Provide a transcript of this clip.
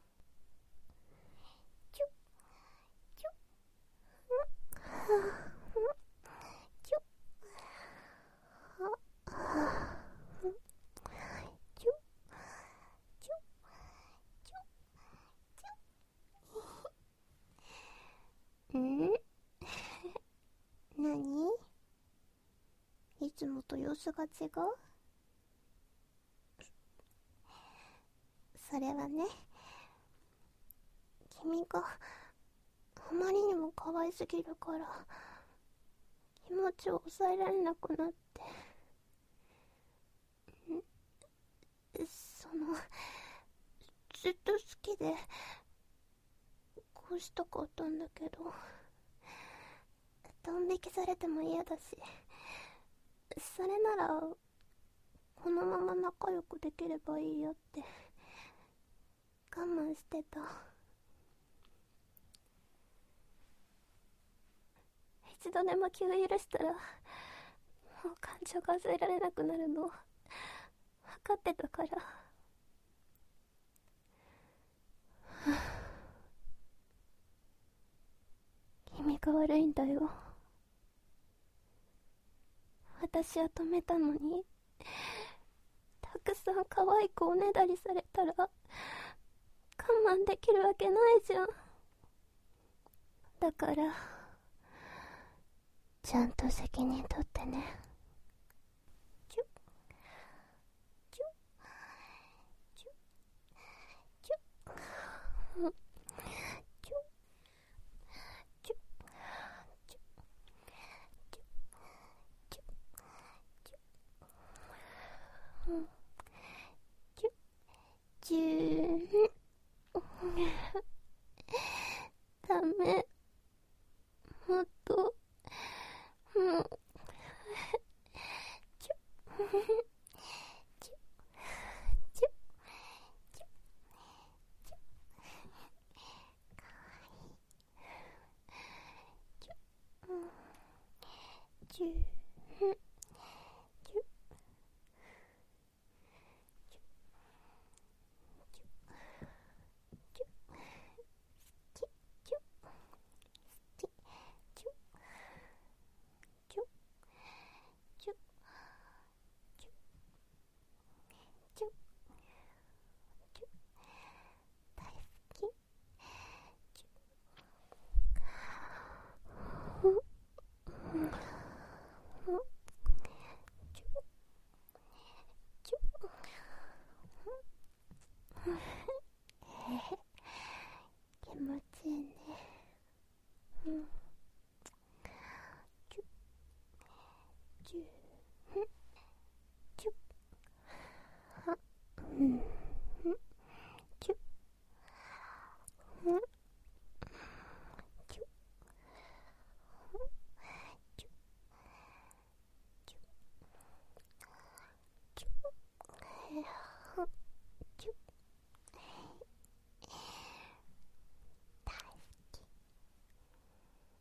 チュチュチュチュチュチュ。何？いつもと様子が違う？それはね、君があまりにも可愛すぎるから気持ちを抑えられなくなって、ずっと好きでこうしたかったんだけど、ドン引きされても嫌だし、それならこのまま仲良くできればいいよって我慢してた。一度でも気を許したらもう感情が抑えられなくなるの分かってたから。君が悪いんだよ。 私は止めたのに、たくさん可愛くおねだりされたら我慢できるわけないじゃん。だからちゃんと責任取ってね。チュッチュッチュッチュッチュッチュッチュッチュッチュッチュッチュッチュッチュッチュッダメ、もっと、もうチュッチュッチュッチュッチュッかわいい。チュッチュッ